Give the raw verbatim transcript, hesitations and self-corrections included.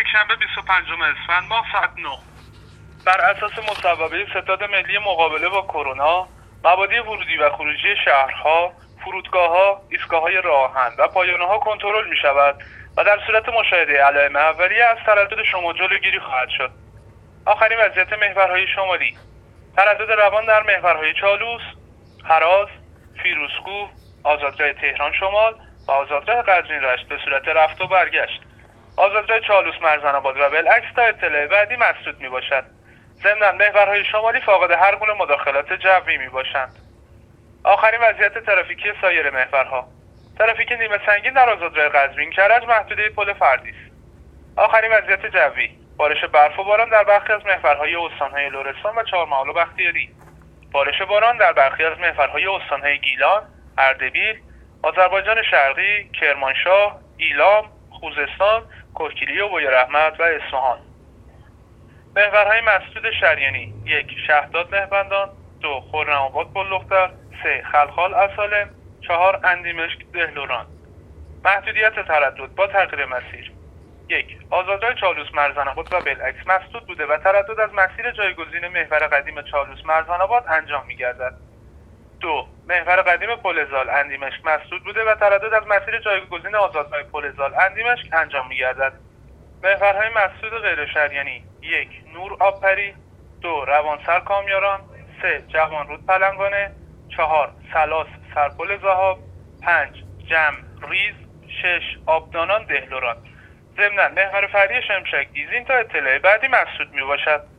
یکشنبه بیست و پنجم اسفند ماه ساعت نه. بر اساس مصوبه ستاد ملی مقابله با کرونا، مبادی ورودی و خروجی شهرها، فرودگاه‌ها، ایستگاه‌های راه‌آهن و پایانه‌ها کنترل می‌شود و در صورت مشاهده علائم اولیه از تردد شما جلوگیری خواهد شد. آخرین وضعیت محورهای شمالی: تردد روان در محورهای چالوس، هراز، فیروزکوه، آزادراه تهران شمال و آزادراه قزوین رشت به صورت رفت و برگشت. آزادراه چالوس مرزن‌آباد و بالعکس تا اطلاع بعدی مسدود میباشد. ضمناً محورهای شمالی فاقد هر گونه مداخلات جوی میباشند. آخرین وضعیت ترافیکی سایر محورها: ترافیک نیمه سنگین در آزادراه قزوین کرج محدوده پل فردیس. آخرین وضعیت جوی: بارش برف و باران در برخی از محورهای استان‌های لرستان و چهارمحال و بختیاری. بارش باران در برخی از محورهای استان‌های گیلان، اردبیل، آذربایجان شرقی، کرمانشاه، ایلام، خوزستان، کوهگیری و بویراحمد و اصفهان. محورهای مسدود شریانی: یک شهداد مهبندان، دو خرم‌آباد بلوختر، سه خلخال اصالم، چهار اندیمشک دهلوران. محدودیت تردد با تغییر مسیر: یک آزادراه چالوس مرزن‌آباد و بالعکس مسدود بوده و تردد از مسیر جایگزین محور قدیم چالوس مرزن‌آباد انجام می‌گردد. دو محور قدیم پلزال اندیمشک مسدود بوده و تردد از مسیر جایگزین آزادراه پلزال اندیمشک انجام می‌گردد. محورهای مسدود غیر شریانی: یک نور آبپری، دو روانسر کامیاران، سه جوانرود پلنگانه، چهار سلاس سرپل زهاب، پنج جمع ریز، شش آبدانان دهلوران. ضمناً محور فردی شمشک دیزین تا اطلاع بعدی مسدود می باشد.